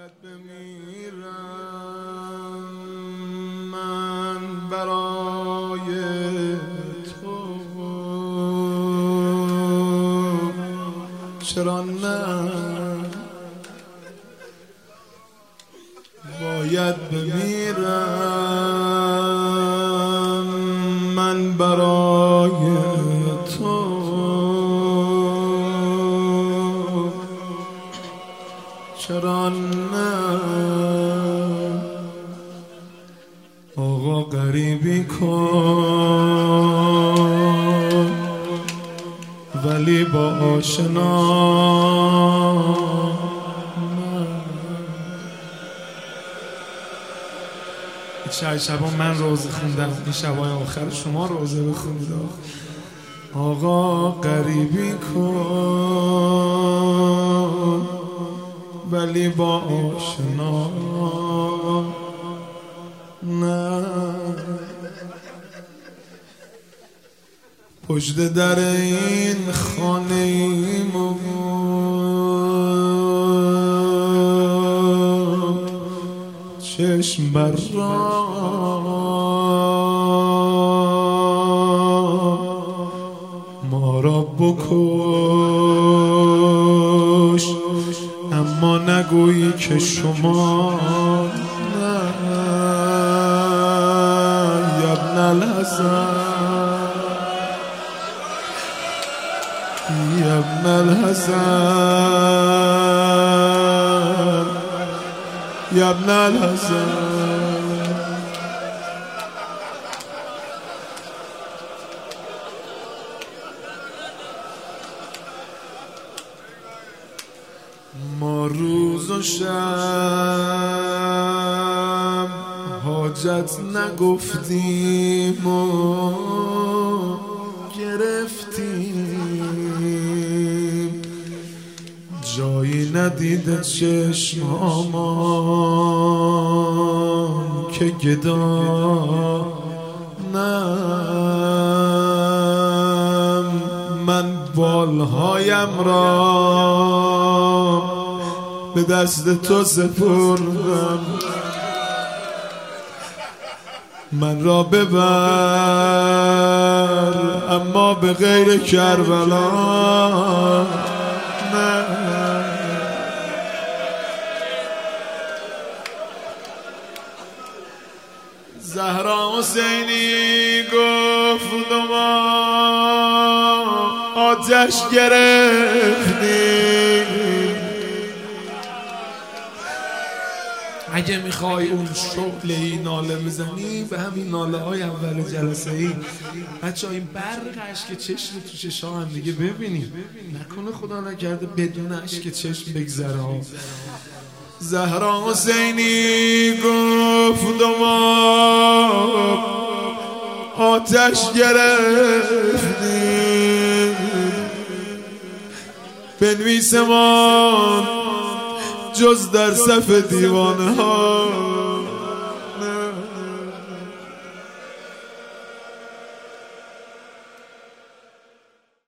باید بمیرم من برای تو، چرا نه؟ باید بمیرم من برای تو، چرا نه؟ آقا غریبی کن ولی با آشنا. این شبا من روزه خوندم، این شبای آخر شما روزه بخونید. آقا غریبی کن ولی با آشنا نه. پشت در این خانه ایمو چشم بر ما را بکش، اما نگویی که شما نه. یبن الحسن یبن الحسن یبن الحسن. ما روز و شب حاجت نگفتیم و گرفتیم، جایی ندیده چشمامان که گدا نم. من بالهایم را به دست تو سپردم، من را ببر اما به غیر کربلا نه. زهرا حسینی گفت و ما آتش گرفتیم. اگه میخوای اون شعله‌ای ناله میزنی به همین ناله های اول جلسه ای بچه ها، این برق اشک چشم تو چشم هم دیگه ببینیم، نکنه خدا نکرده بدون اشک چشم بگذره ها. زهرا حسینی گفت و ما آتش گرفتیم، بنویسمان جز در صف دیوانه ها